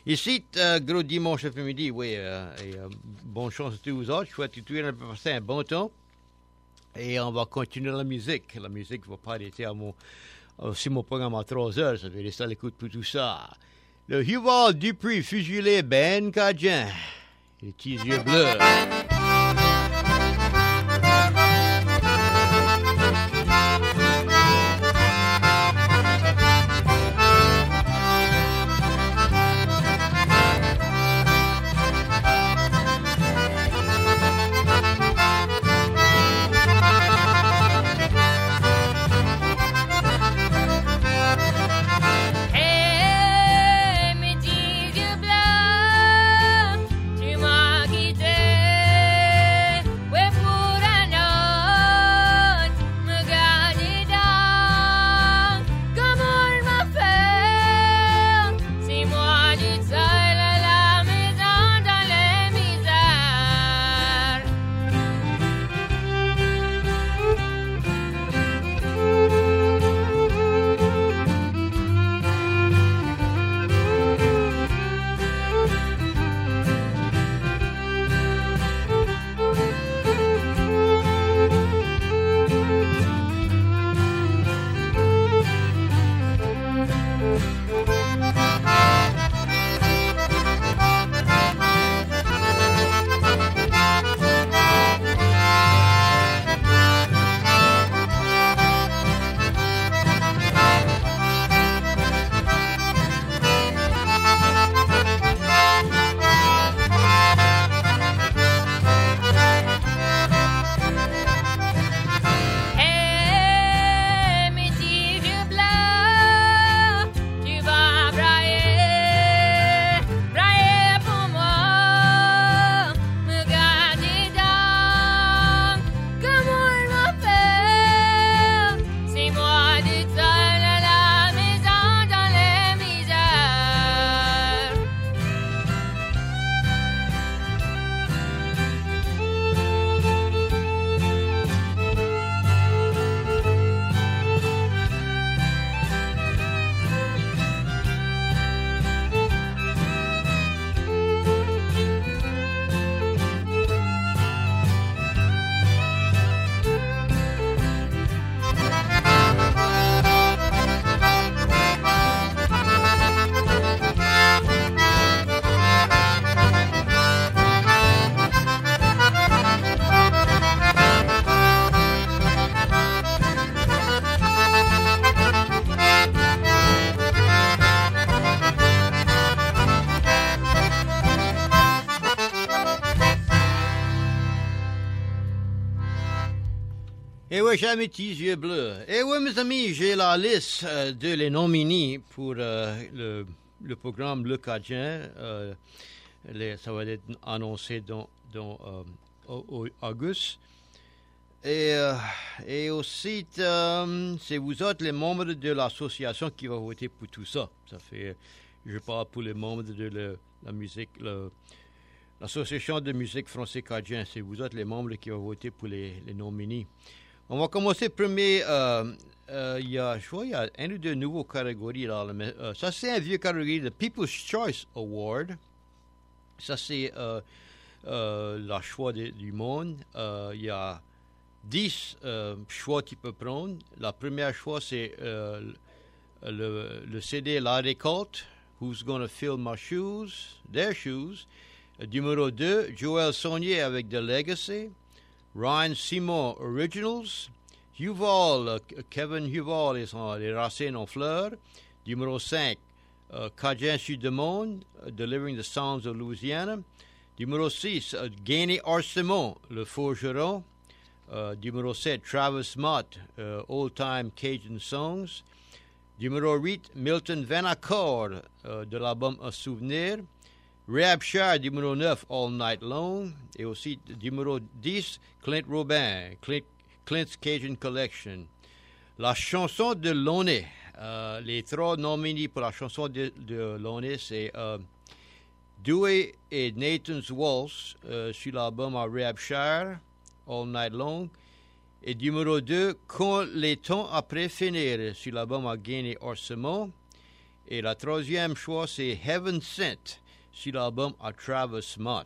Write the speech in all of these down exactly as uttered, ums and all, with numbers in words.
Ici, euh, gros dimanche après-midi, oui. Euh, et, euh, bonne chance à tous vous autres. Je souhaite que tout le monde ait passé un bon temps. Et on va continuer la musique. La musique ne va pas arrêter à mon, aussi mon programme à trois heures. Ça fait rester à l'écoute pour tout ça. Le Huval Dupuis, fusillé Ben Cajun. Les petits yeux bleus. Et oui, chers mes petits yeux bleus. Et oui, mes amis, j'ai la liste euh, de les nominés pour euh, le, le programme Le Cajun. Euh, les, ça va être annoncé dans, dans euh, au, au, août. Et, euh, et aussi, euh, c'est vous autres, les membres de l'association qui vont voter pour tout ça. Ça fait, je parle pour les membres de le, la musique, le, l'association de musique française Cajun. C'est vous autres, les membres qui vont voter pour les, les nominés. On va commencer premier. Euh, euh, il y a, je vois, il y a un ou deux nouveaux catégories là. Mais, euh, ça, c'est un vieux catégorie, le People's Choice Award. Ça, c'est euh, euh, le choix de, du monde. Euh, il y a dix euh, choix que tu peux prendre. La première choix, c'est euh, le, le C D La Récolte, Who's Gonna Fill My Shoes, Their Shoes. Euh, numéro deux, Joël Saunier avec The Legacy. Ryan Simon Originals. Huval, uh, Kevin Huval et son, Les Racines en Fleurs. Numéro cinq, uh, Cajun Sud-du-Monde, uh, Delivering the Sounds of Louisiana. Numéro six, uh, Gainé Arsemont, Le Forgeron. Uh, numéro sept, Travis Mott, uh, Old Time Cajun Songs. Numéro huit, Milton Vanacore, uh, de l'album Un Souvenir. Rehab Shire, numéro neuf, All Night Long. Et aussi, numéro dix, Clint Robin, Clint, Clint's Cajun Collection. La chanson de Launay. Euh, les trois nominés pour la chanson de, de Launay, c'est euh, Dewey et Nathan's Waltz euh, sur l'album à Rehab Shire, All Night Long. Et numéro deux, Quand les temps après finir sur l'album à Gainé Arsemont. Et la troisième choix, c'est Heaven Sent, sur l'album A Travis Smart.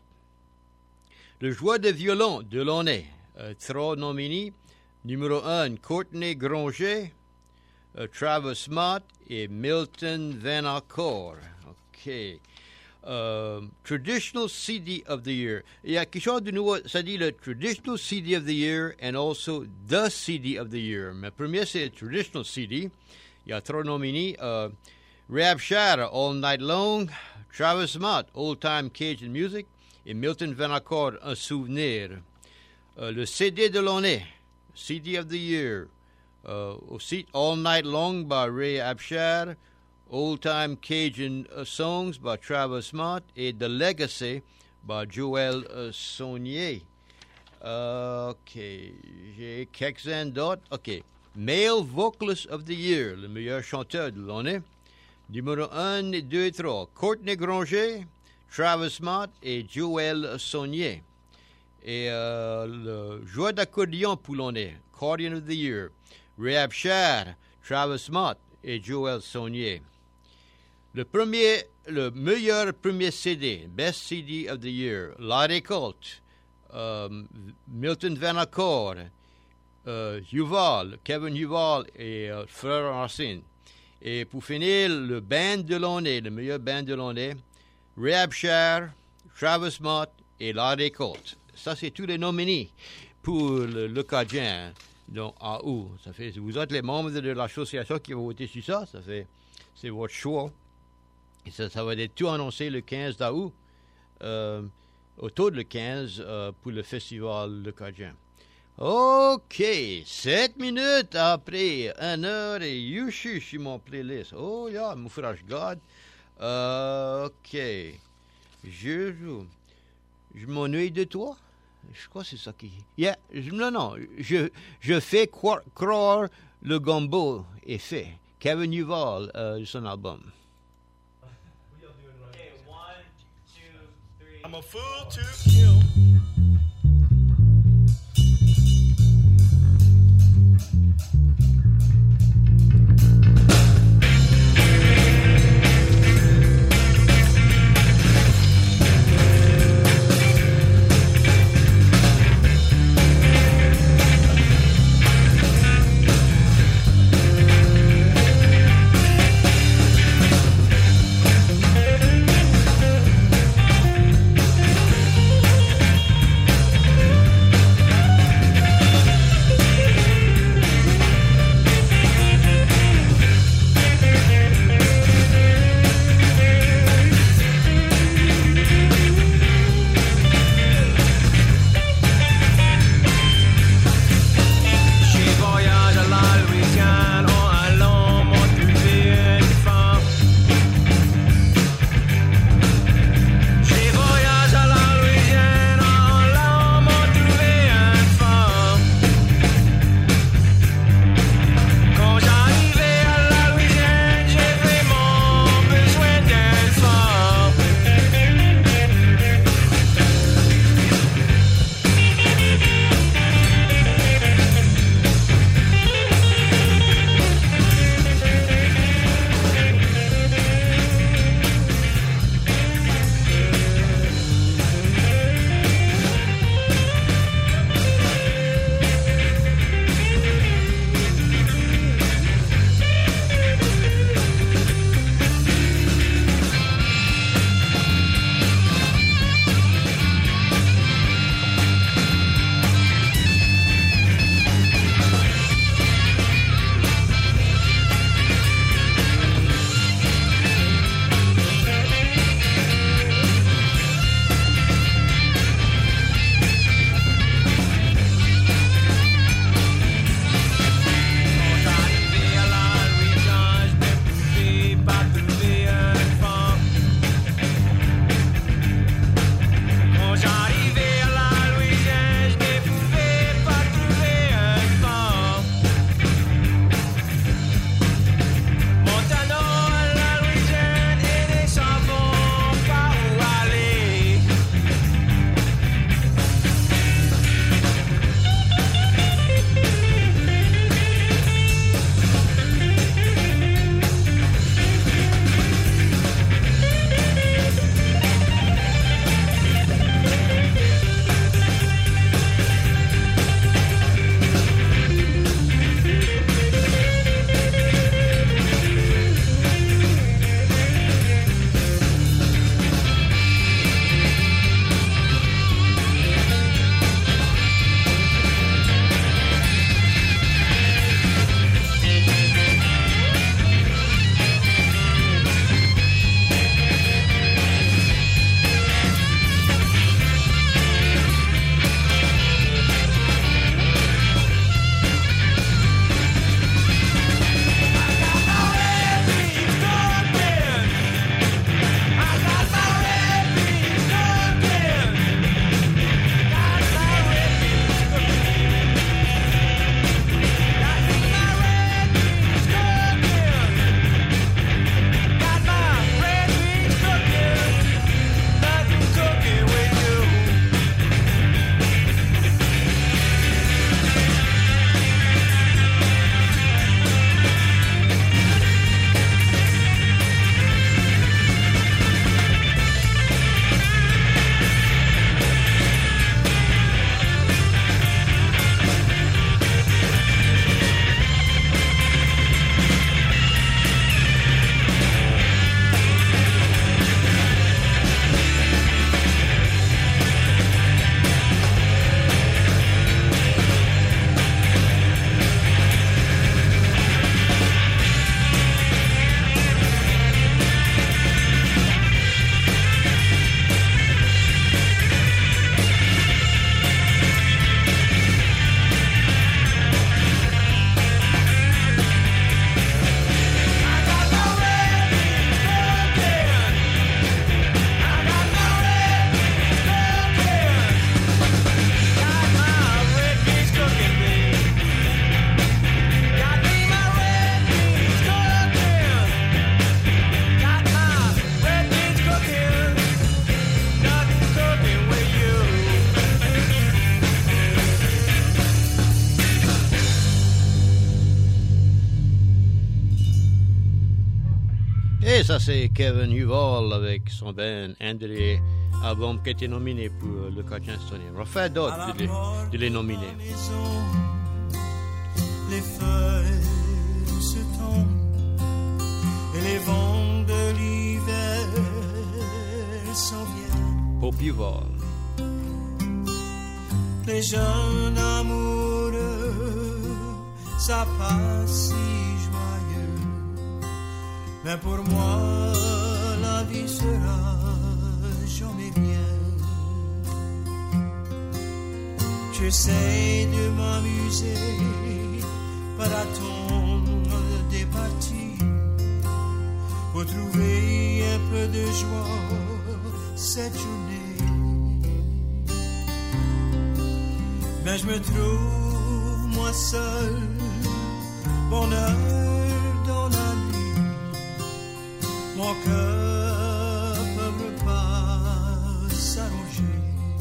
Le joueur de violon de l'année, euh, trois nominés. Numéro un, Courtney Granger, euh, Travis Smart et Milton Vanacore. OK. Uh, traditional C D of the Year. Il y a quelque chose de nouveau, ça dit le Traditional C D of the Year and also the C D of the Year. Mais premier, c'est le Traditional C D. Il y a trois nominés. Uh, Rab Shatter, All Night Long. Travis Smart, Old Time Cajun Music. Et Milton Vanacore, Un Souvenir. Uh, le C D de l'année, C D of the Year. Uh, aussi, All Night Long by Ray Abshar. Old Time Cajun uh, Songs by Travis Smart et The Legacy by Joel uh, Saunier. Uh, OK. J'ai quelques-uns d'autres. OK. Male Vocalist of the Year, le meilleur chanteur de l'année. Numéro un, deux et trois. Courtney Granger, Travis Smart et Joel Saunier. Et uh, le joueur d'accordéon pour l'année, Accordion of the Year, Ray Abshar, Travis Smart et Joel Saunier. Le premier, le meilleur premier C D, Best C D of the Year, Larry Colt, um, Milton Vanacore, uh, Yuval, Kevin Yuval et uh, Frère Racine. Et pour finir, le band de l'année, le meilleur band de l'année, Ray Abshar, Travis Smart et Larry Colt. Ça, c'est tous les nominés pour le, le Cajun. Donc, en août, ça fait, vous êtes les membres de l'association qui vont voter sur ça, ça fait, c'est votre choix. Et ça, ça va être tout annoncé le quinze août, euh, autour de le quinze euh, pour le festival Le Cajun. OK, sept minutes après une heure et youchi sur mon playlist. Oh, yeah, mon frère, je garde. Euh, OK. Je joue. Je m'ennuie de toi. Je crois que c'est ça qui... Yeah, je, non, non. Je, je fais croire, croire le gombo est fait. Kevin Yuval, euh, son album. Okay, one, two, three. I'm a fool to kill. ça c'est Kevin Huval avec son band, un des albums qui a été nominé pour le Cardigan estonien. On va faire d'autres de les, de les nominer. Les feuilles se tombent et les vents de l'hiver s'en viennent. Pope Huval. Les jeunes amoureux, ça passe si joyeux. Mais pour moi, la vie sera jamais bien. J'essaie de m'amuser par attendre des parties pour trouver un peu de joie cette journée. Mais je me trouve moi seul, bonheur dans la nuit. Mon cœur ne peut pas s'arranger.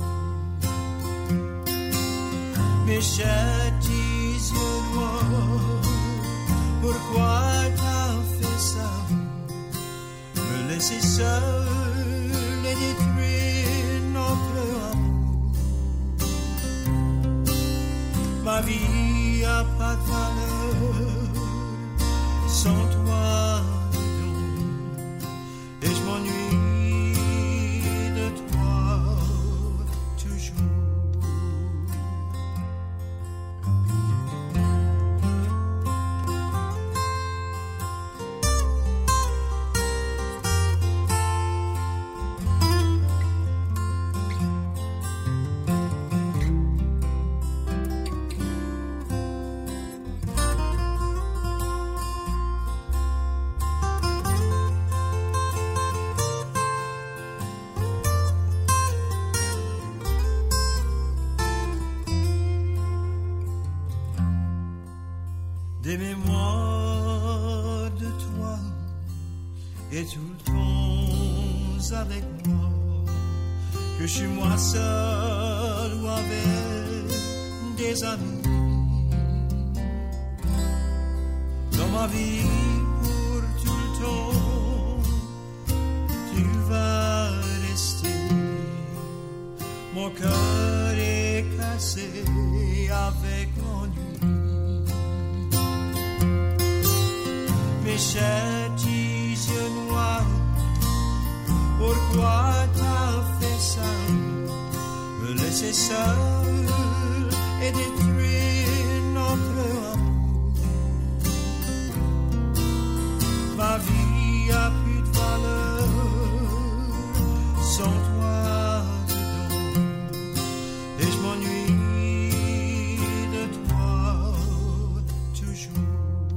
Mes petits yeux noirs, pourquoi t'as fait ça? Me laisser seul et détruire notre amour. Ma vie a pas de valeur sans toi dedans. Et je m'ennuie de toi toujours. Des mémoires de toi et tout le temps avec moi, que je suis moi seul ou avec des amis. Dans ma vie pour tout le temps, tu vas rester. Mon cœur est cassé avec l'ennui. Mes petits yeux noirs, pourquoi t'as fait ça? Me laisser seul et détruire notre amour. Ma vie a plus de valeur sans toi dedans. Et je m'ennuie de toi toujours.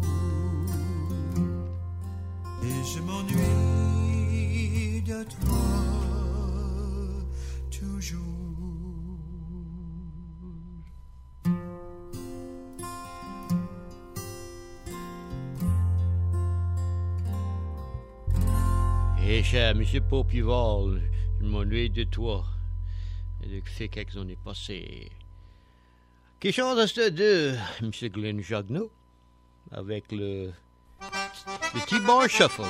Et je m'ennuie de toi toujours. Et cher Monsieur Pope Huval, je m'ennuie de toi et de fait quelques années passées. Quelque chose de Monsieur Glenn Jagneau avec le The T-Bar Shuffle.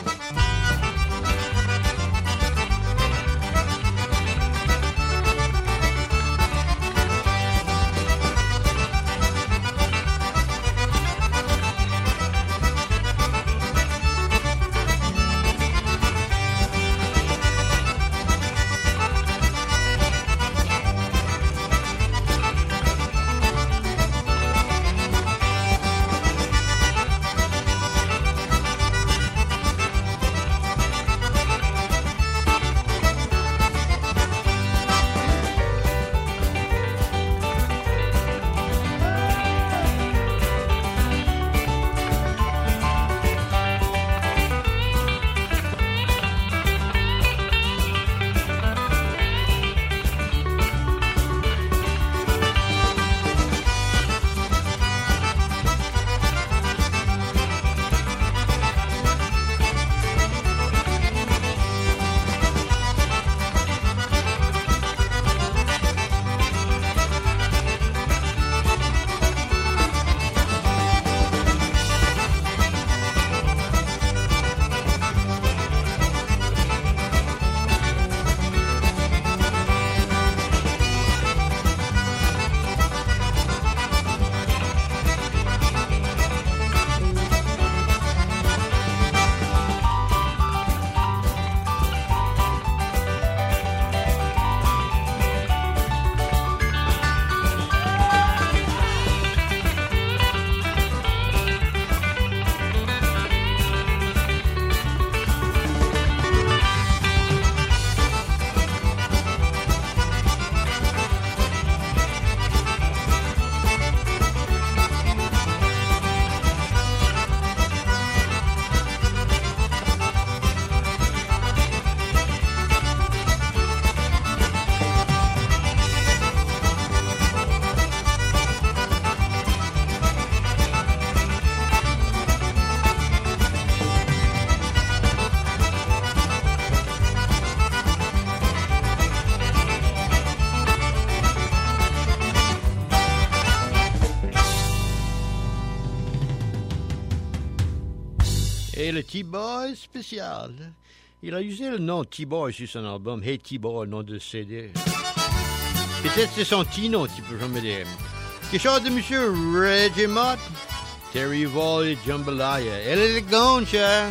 et le T-Boy spécial. Il a usé le nom T-Boy sur son album Hey T-Boy, le nom de C D. Peut-être c'est son Tino, tu peux jamais dire. Quelque chose de Monsieur Reggie Mott, Terry Vol et Jambalaya. Elle est élégante, cher.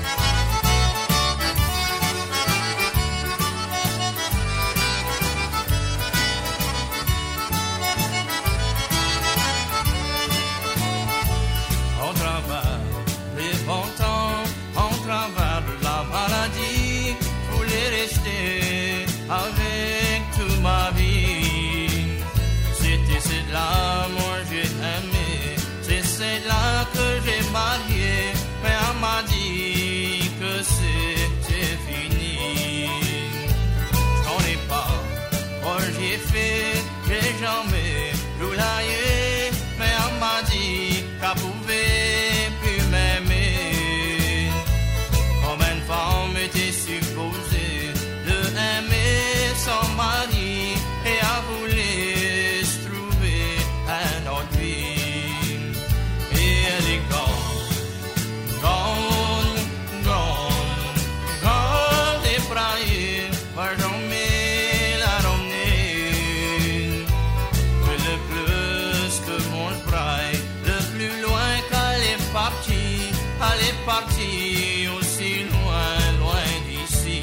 On travers les bons temps, on travers la maladie, je voulais rester avec toute ma vie. C'était celle-là, moi j'ai aimé, c'est celle-là que j'ai marié, mais elle m'a dit que c'était fini. J'en ai pas, moi j'ai fait, j'ai jamais roulaillé, mais elle m'a dit qu'elle pouvait plus m'aimer. Comme une femme était supposée de aimer son mari, et elle voulait se trouver un autre vie. Et elle est grande, grande, grande, grande et braillée, va jamais la ramener. Que le plus que mon braille, le plus loin qu'elle est partie, elle est partie aussi loin, loin d'ici.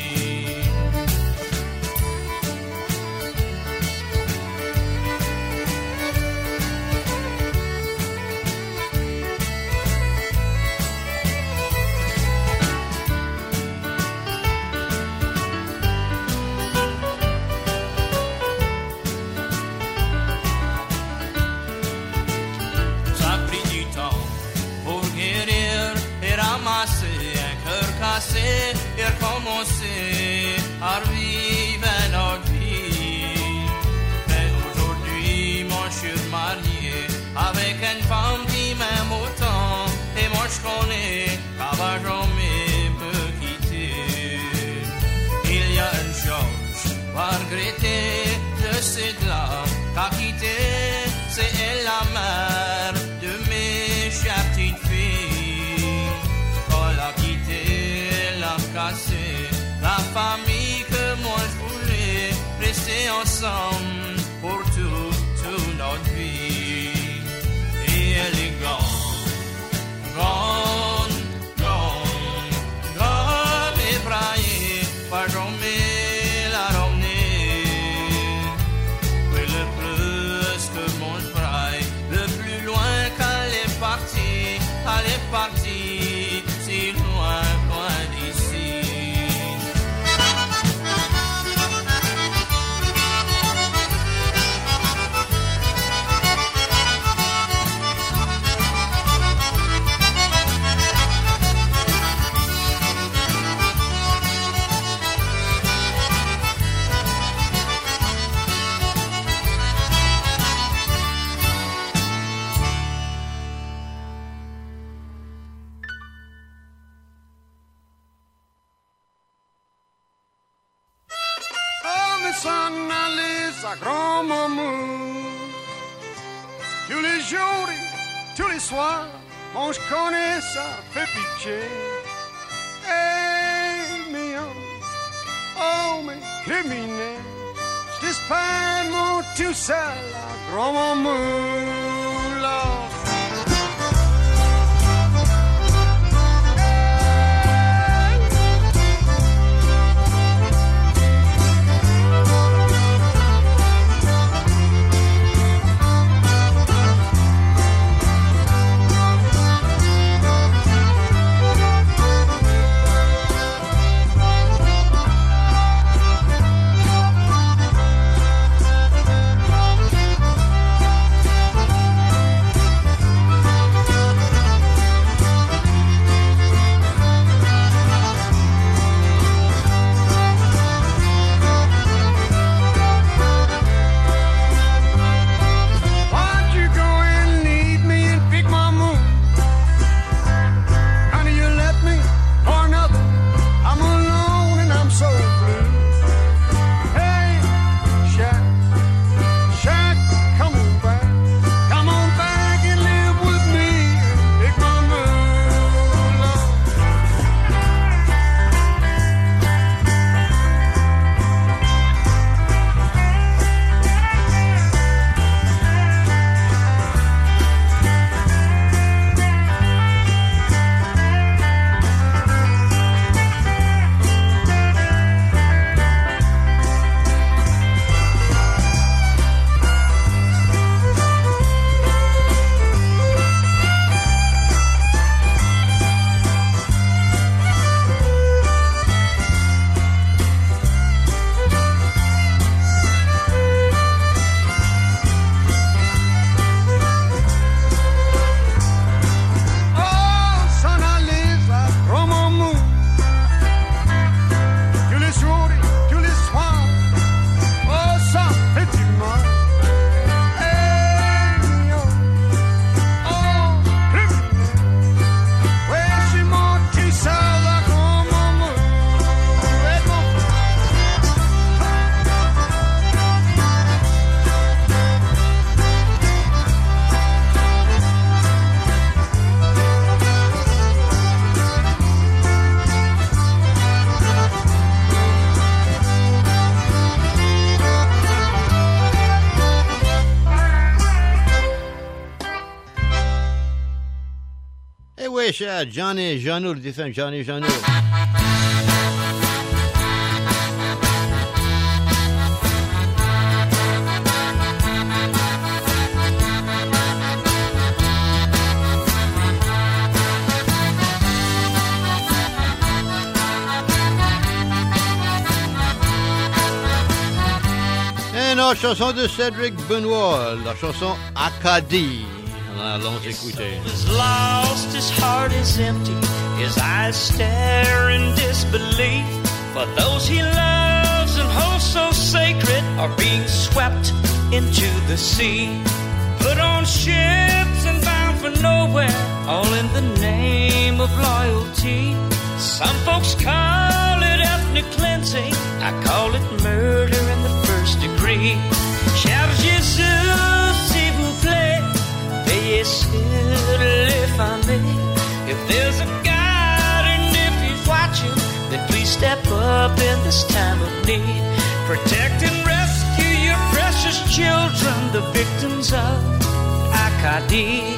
Ça a pris du temps pour guérir et ramasser un cœur cassé et recommencer à revivre une autre vie. Mais aujourd'hui, moi je suis marié avec une femme qui m'aime autant, et moi je connais qu'elle va jamais me quitter. Il y a une chose à regretter de cette-là qu'a quitté, c'est elle la mère de mes chères petites filles. Quand elle a quitté, elle a cassé la famille que moi je voulais rester ensemble pour tout, toute notre vie. Et elle est grande, grande, grande, grande et braillée, pas jamais la ramener. Oui, le plus que mon braille, le plus loin qu'elle est partie, elle est partie si loin, loin d'ici. S'en allait sa grand-maman. Tous les jours, tous les soirs, bon, je connais ça, fait pitié. Hey, mes hommes, oh, mes criminels, je t'espère, mon tout seul, la grand-maman, là. cher Johnny Jeannot, le défunt Johnny Jeannot. La chanson de Cédric Benoit, la chanson Acadie. Allons écouter. His lost, his heart is empty, his eyes stare in disbelief. For those he loves and holds so sacred are being swept into the sea. Put on ships and bound for nowhere, all in the name of loyalty. Some folks call it ethnic cleansing, I call it murder in the first degree. Shout Jesus, s'il vous plaît, veuillez sur les familles. If there's a God and if he's watching, then please step up in this time of need. Protect and rescue your precious children, the victims of Acadie.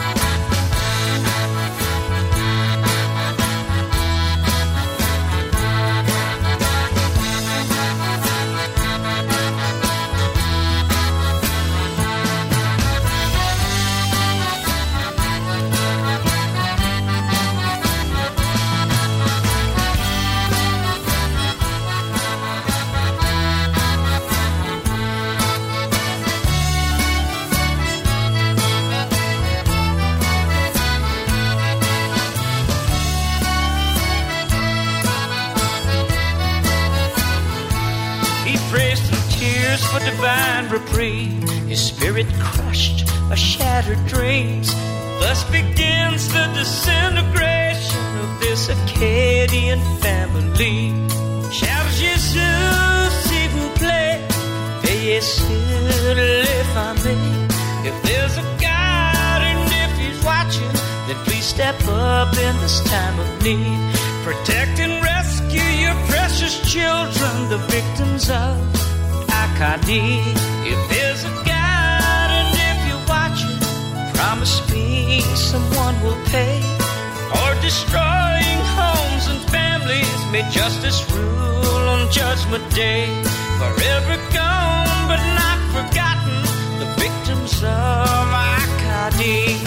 For divine reprieve, his spirit crushed by shattered dreams. Thus begins the disintegration of this Acadian family. Shout Jesus, s'il vous plaît, veuillez sur les familles. If there's a God and if he's watching, then please step up in this time of need. Protect and rescue your precious children, the victims of Acadie. If there's a God and if you're watching, promise me someone will pay. Or destroying homes and families, may justice rule on Judgment Day. Forever gone but not forgotten, the victims of Acadie.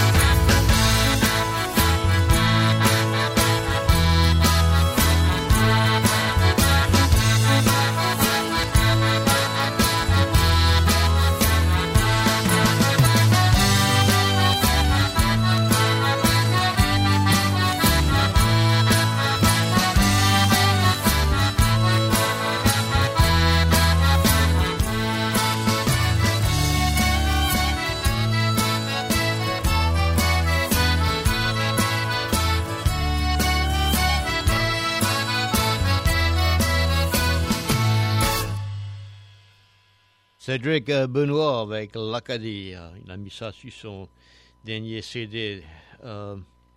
Cédric Benoit avec l'Acadie. Il a mis ça sur son dernier C D. Uh,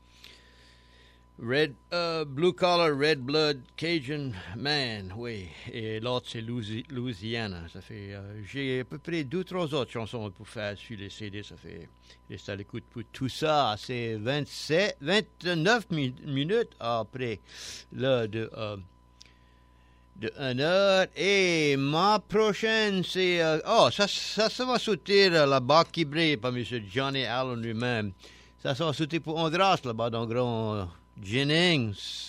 Red, uh, Blue Collar, Red Blood, Cajun Man, oui. Et l'autre, c'est Louisiana. Ça fait, uh, j'ai à peu près deux, trois autres chansons pour faire sur les C D. Ça fait, reste à l'écoute pour tout ça. C'est vingt-sept, vingt-neuf mi- minutes après l'heure de... Uh, de une heure. Et ma prochaine, c'est... Euh, oh, ça, ça, ça va sauter euh, la barque qui brille par M. Johnny Allen lui-même. Ça, ça va sauter pour Andras, là-bas, dans Grand euh, Jennings.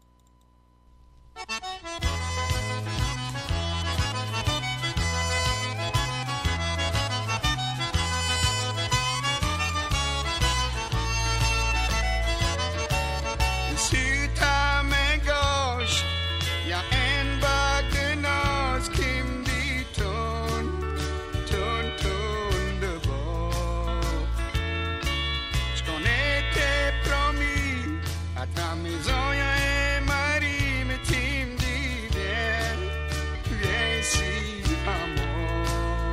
Sur ta main gauche, y a une bague de noces qui me dit tourne, tourne, tourne de bord. J'con était promis, à ta maison y a un mari, mais tu me dis viens, viens ici à moi.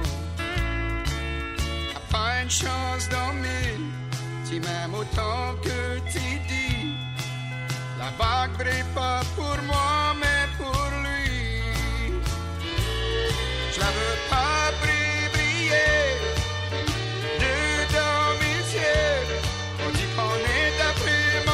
T'as pas une chance dormir, tu m'aimes autant que tu dis. La vague brille pas pour moi, mais pour lui. Je la veux pas briller, briller dedans mes yeux. On dit qu'on est après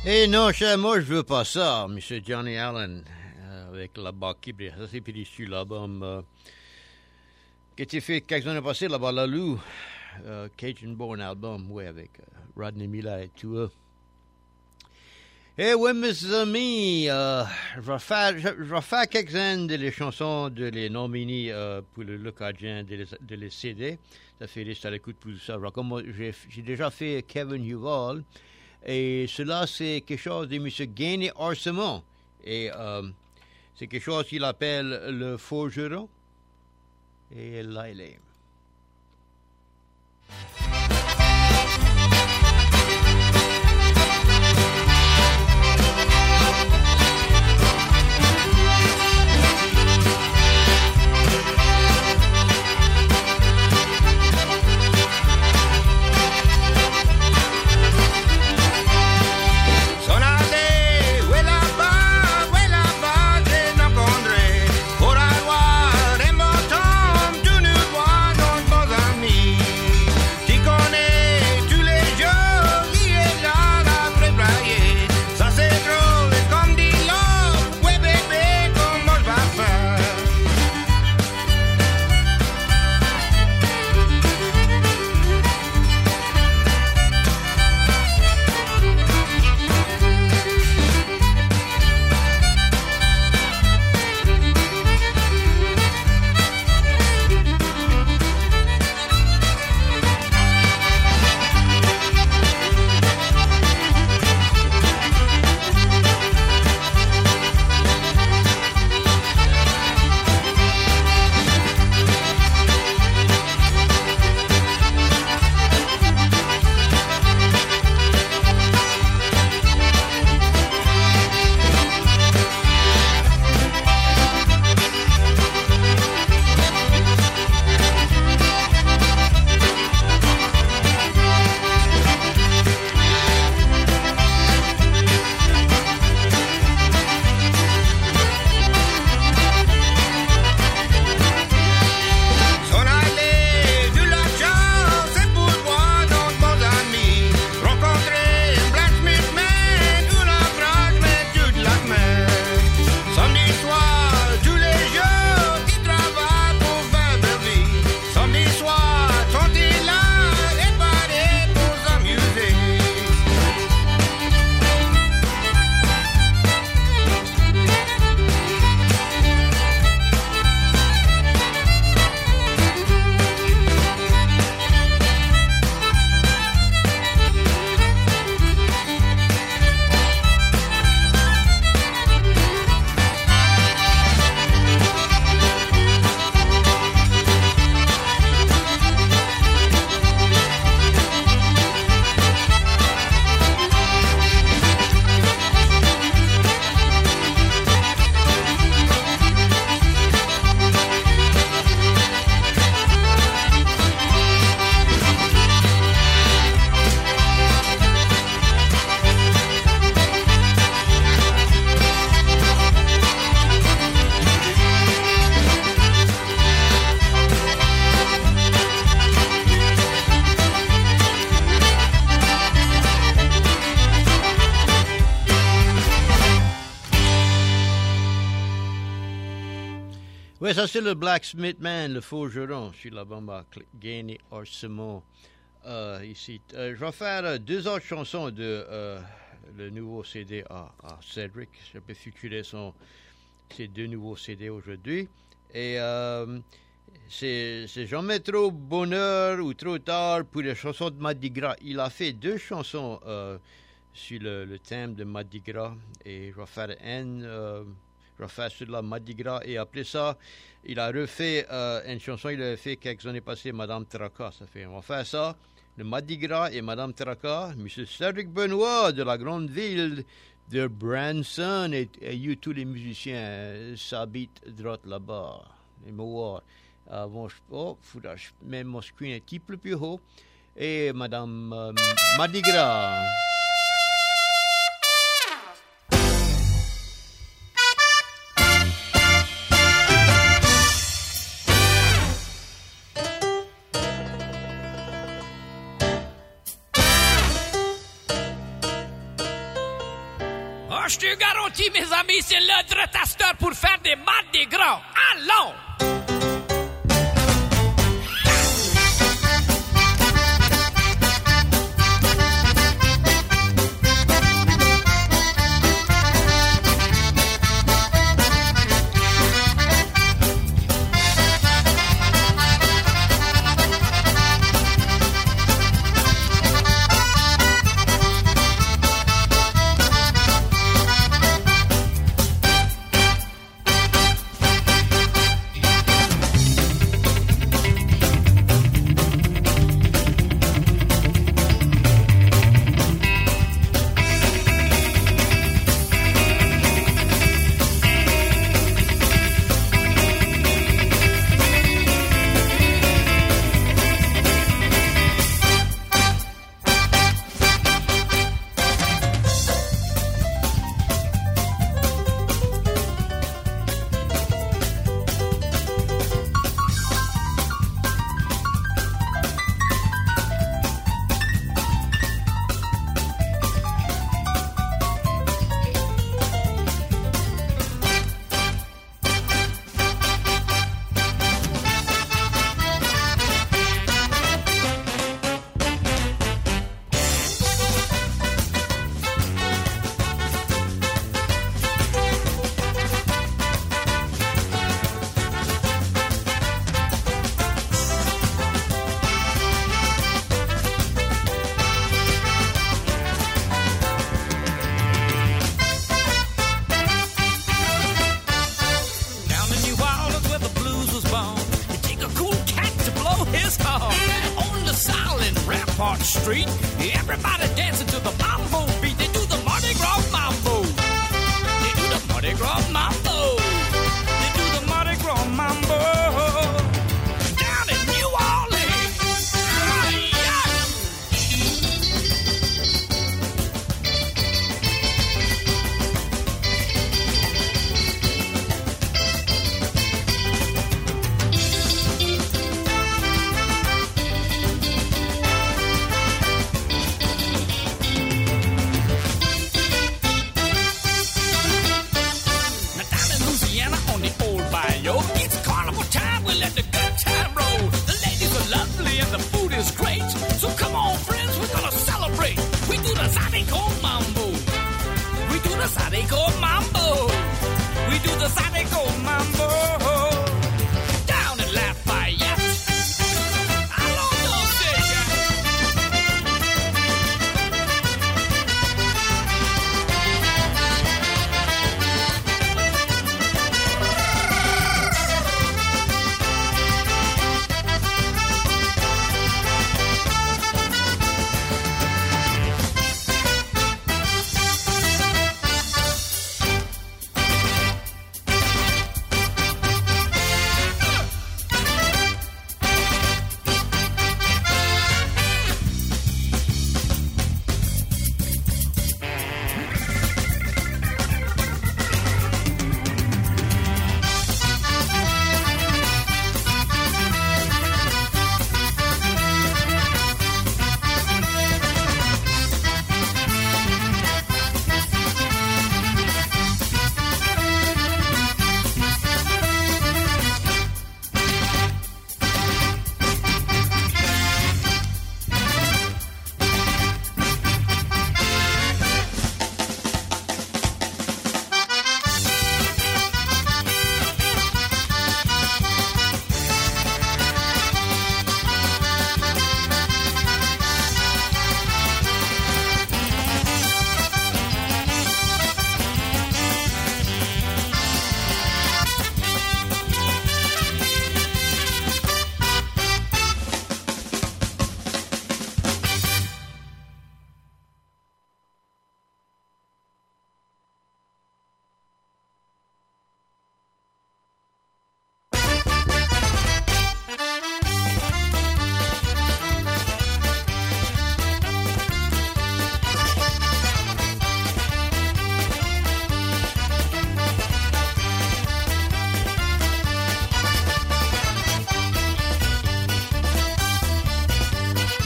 Eh non, cher, moi je veux pas ça, Monsieur Johnny Allen, euh, avec la barque. Ça c'est puis sur l'album euh, que tu fait quelques années passées là-bas, La Lou, euh, Cajun Born album, oui, avec euh, Rodney Miller et tout. Euh. Eh oui, mes amis, euh, je vais faire, je, je vais faire quelques-unes de les chansons de les nominis euh, pour le Locadien de les, de les C D. Ça fait liste à l'écoute pour ça. J'ai, j'ai déjà fait Kevin Huval. Et cela, c'est quelque chose de M. Gainé Arsemont. Et euh, c'est quelque chose qu'il appelle le forgeron. Et là, il est. Oui, ça c'est le Blacksmith Man, le forgeron, sur la bombe à Gainé Arsemont. Euh, ici. Euh, je vais faire euh, deux autres chansons de euh, le nouveau C D à, à Cédric. Je peux futurer son, ces deux nouveaux C D aujourd'hui. Et euh, c'est, c'est jamais trop bonheur ou trop tard pour les chansons de Mardi Gras. Il a fait deux chansons euh, sur le, le thème de Mardi Gras. Et je vais faire une... Euh, Je vais faire sur la Mardi Gras et après ça, il a refait euh, une chanson, il a fait quelques années passées, Madame Tracas. Ça fait, on va faire ça, le Mardi Gras et Madame Tracas. Monsieur Cédric Benoît de la grande ville de Branson et, et you, tous les musiciens euh, s'habitent droit là-bas. Les mots, euh, bon, oh, faudra même mon screen un petit peu plus haut. Et Madame euh, Mardi Gras. je te garantis, mes amis, c'est l'heure de retesteur pour faire des Mardi Gras. Allons! Street, everybody dancing to the mambo beat. They do the Mardi Gras mambo. They do the Mardi Gras mambo. They do the Mardi Gras mambo down in New Orleans. Oh, yeah. Zydeco Mambo. We do the Zydeco Mambo down in Lafayette. I love those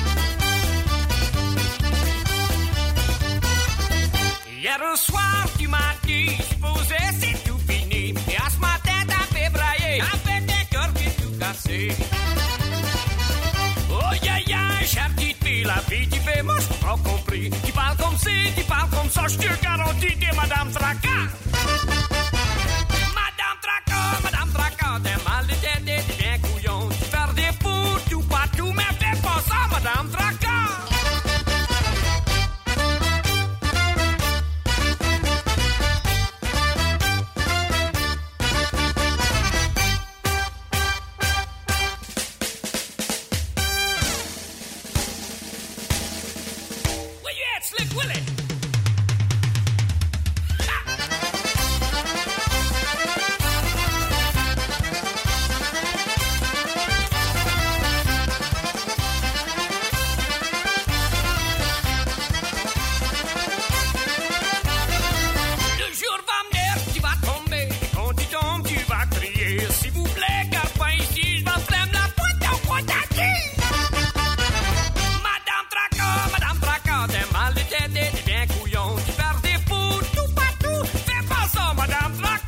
Hier soir, tu m'as pas compris. Tu parles comme ci, tu parles comme ça, je te garantis, t'es Madame Tracas. Madame Tracas, Madame Tracas, t'es mal de tête et t'es bien couillon. Tu fais des fous, tout partout, mais fais pas ça, Madame Tracas. Slick Willie. Le jour va venir, tu vas tomber. Quand tu tombes, tu vas crier. S'il vous plaît, garde pas ici, je vais flemme la pointe au pointe à qui. Madame Tracas, Madame Tracas, t'es mal de tête et t'es bien couillon. Tu perds des fous tout partout, fais pas ça, Madame Tracas.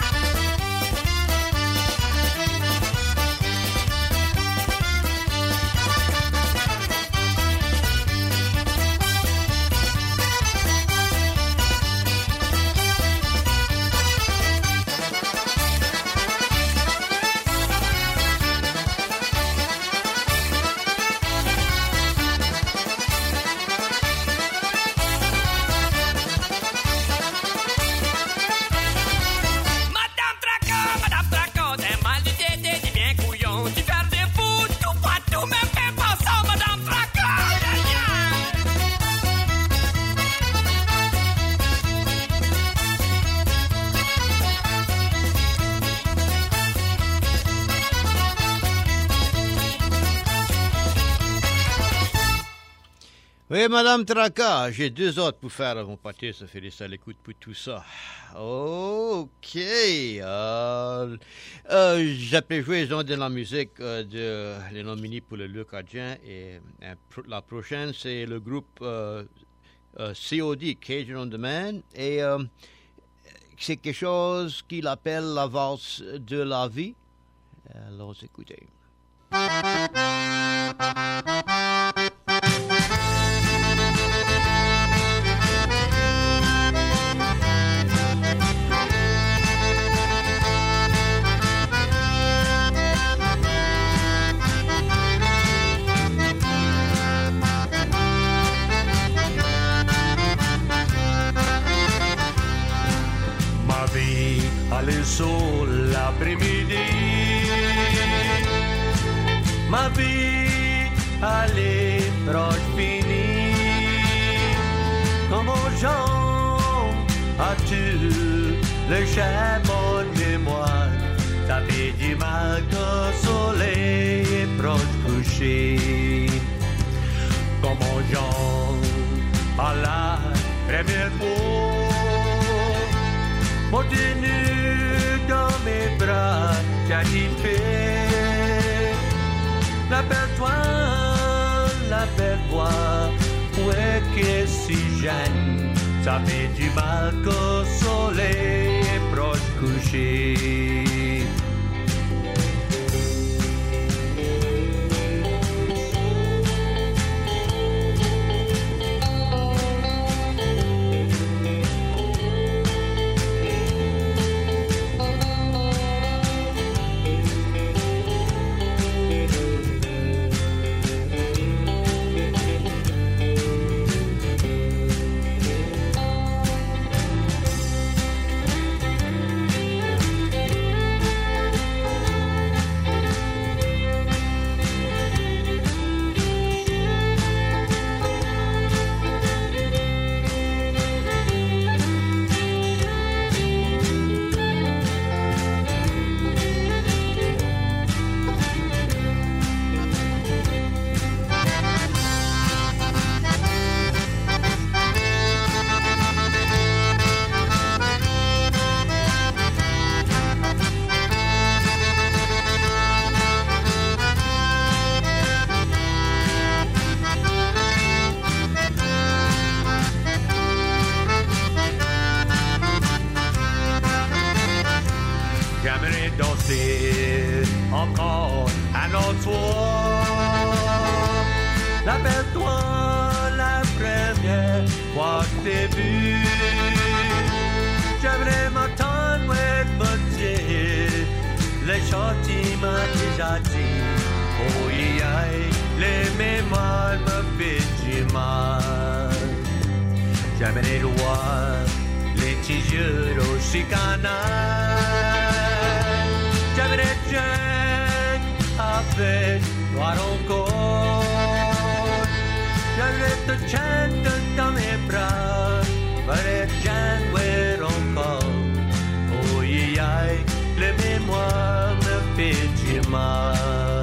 Madame Tracas, Madame Tracas, t'es mal de tête et t'es bien couillon. Tu perds des fous tout partout, mais fais pas ça, Madame Tracas. Aïe, aïe. Oui, Madame Tracas, j'ai deux autres pour faire avant de partir, ça fait des à l'écoute pour tout ça. Ok. Euh, euh, J'appelais jouer de la musique euh, de les nominés pour le Le Cajun et euh, pro- la prochaine, c'est le groupe euh, euh, C O D, Cajun on Demand, et euh, c'est quelque chose qu'il appelle la valse de la vie. Alors, écoutez. Ma vie allait sur l'après-midi. Ma vie allait proche fini. Comment Jean as-tu le charbon de moi? Ça fait du mal qu'au soleil est proche couché. Comment Jean à la première fois mon tenu dans mes bras, j'ai fait la belle toi, la belle voix, où est que si jeune, ça fait du mal qu'au soleil est proche couché. J'aimerais danser encore un autre soir. Rappelle-toi la presse quoi que t'es vu. J'aimerais m'entendre me dire les châtiments déjà dit. Oh yeah, les mémoires me fait du mal. J'aimerais voir les petits yeux aussi canals. J'aimerais bien avec toi encore. J'aimerais te chanter dans mes bras. J'aimerais bien voir encore. Oh yeah, les mémoires me fait du mal.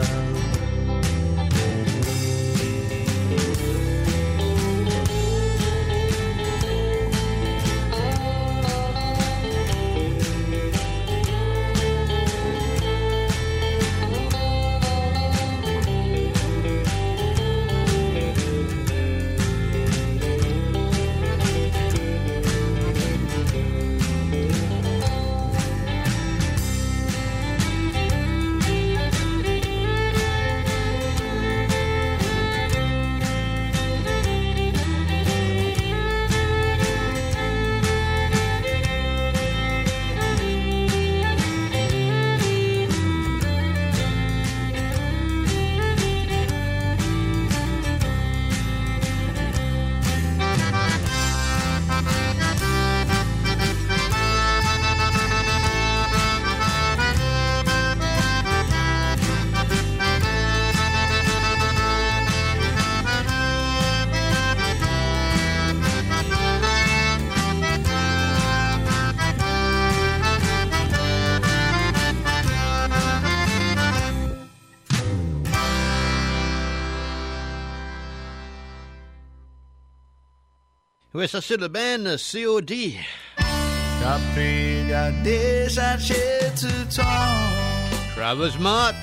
Oui, ça c'est le band C O D. T'as pris la désacheté tout temps. Travis Mott.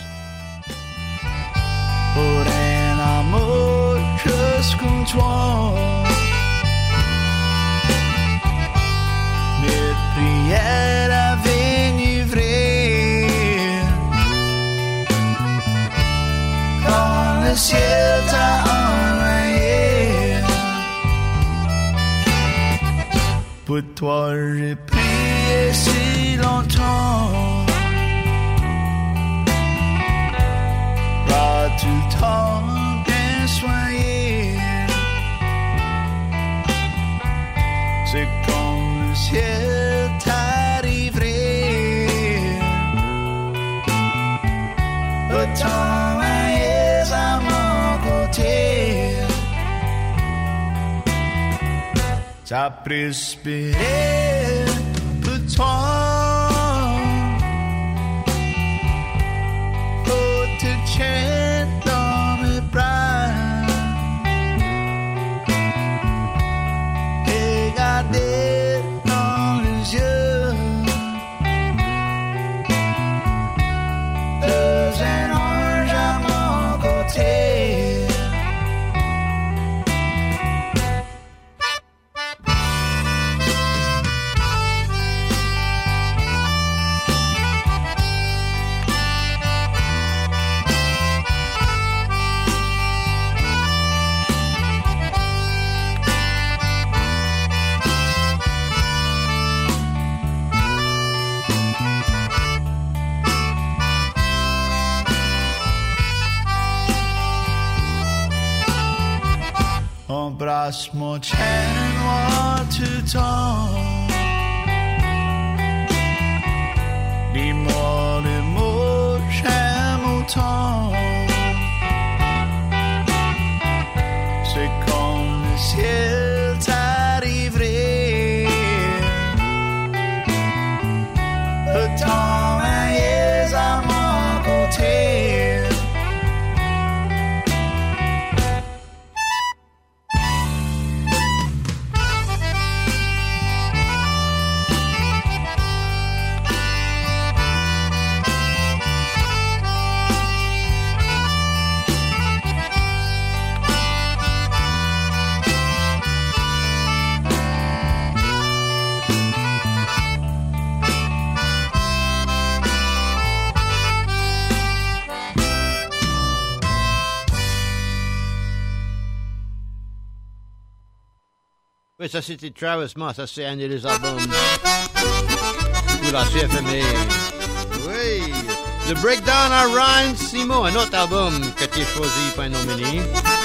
Pour un amour jusqu'au toi. Mes prières avaient livré. Quand le ciel t'a envoyé. Pour toi j'ai prié si longtemps. Pas tout le temps bien soigné. C'est comme le ciel t'arriverait. Le temps est à mon côté. Ça respiré pour toi. Faut te tenir dans mes bras. Et garder dans les yeux. Deux anges à mon côté. Embrasse-moi, tiens-moi tout le temps. Dis-moi les mots, j'aime autant. C'est comme le ciel t'arriverait. Le temps est à mon côté. Oui, ça c'était Travis Moss, ça c'est un des albums pour la C F M A. Oui, le Breakdown à Ryan Simon, un autre album qui a été choisi par un nominé.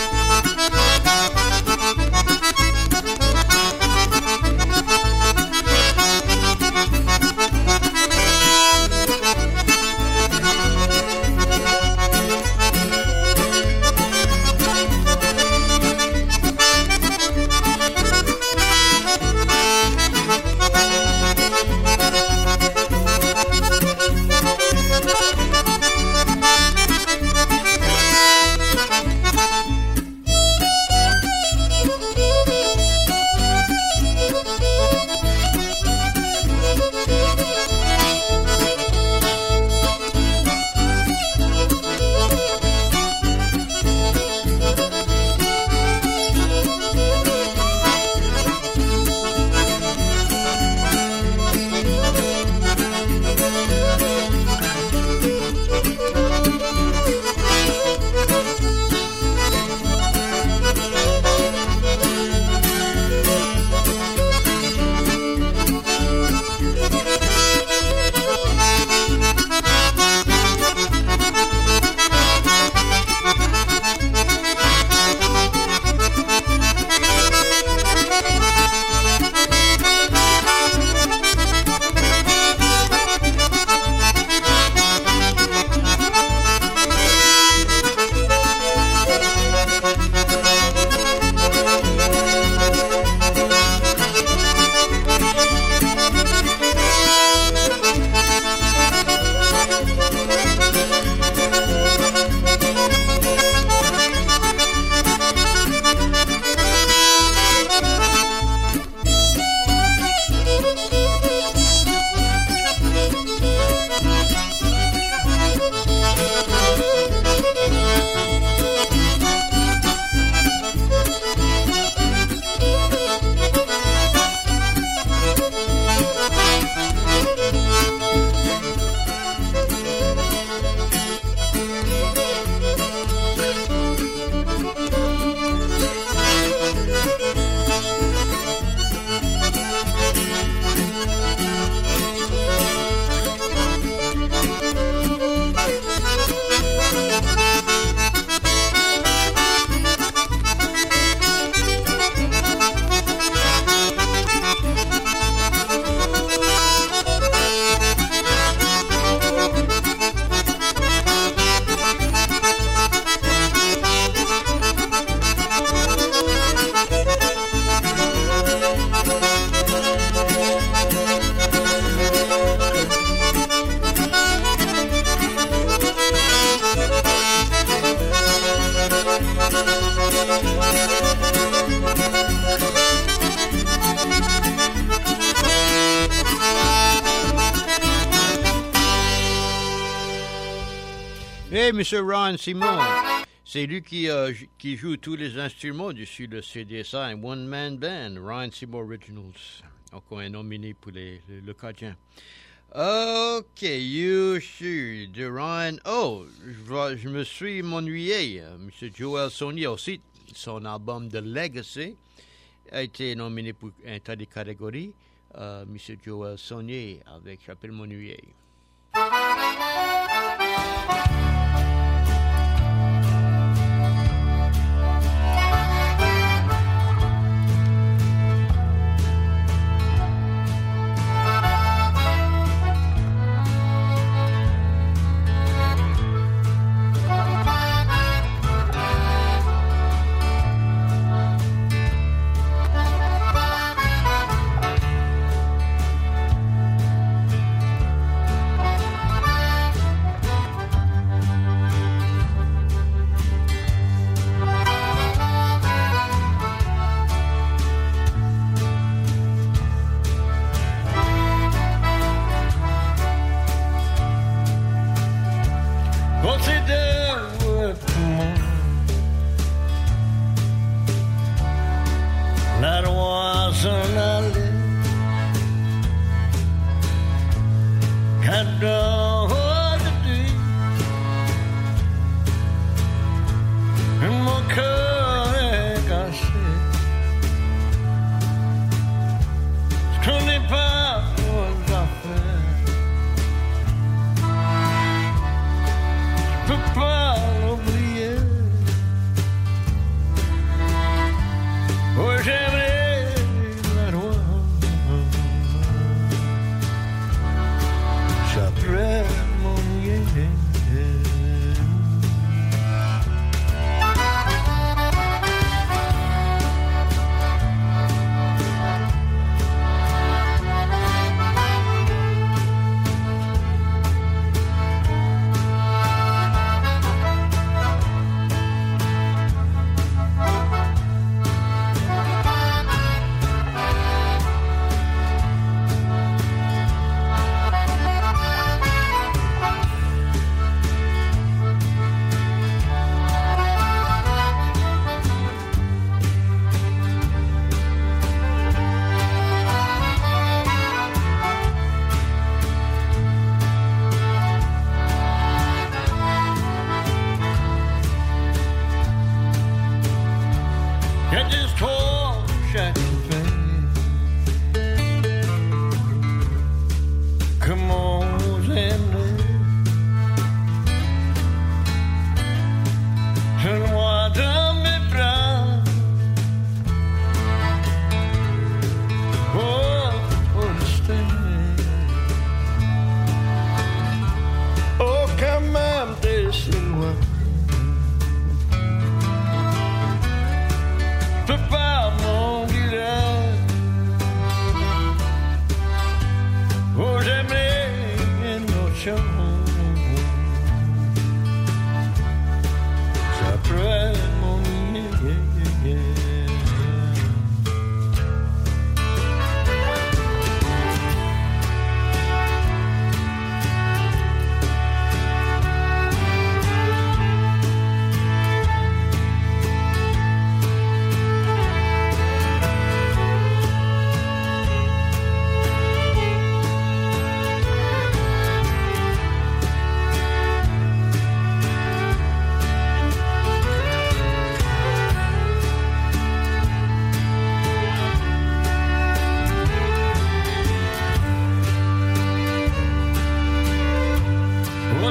Et M. Ron Simon, c'est lui qui, euh, qui joue tous les instruments dessus le C D S A, un one-man band, Ron Simon Originals. Donc on est nominé pour les, le, le Cajun. Ok, You Should, de Ryan. Oh, je, je me suis ennuyé. M. Joel Saunier aussi, son album The Legacy a été nominé pour un tas de catégories. Uh, M. Joel Saunier avec J'appelle m'ennuyer.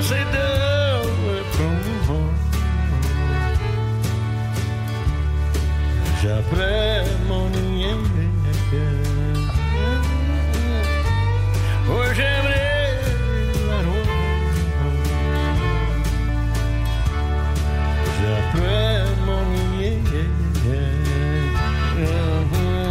danser de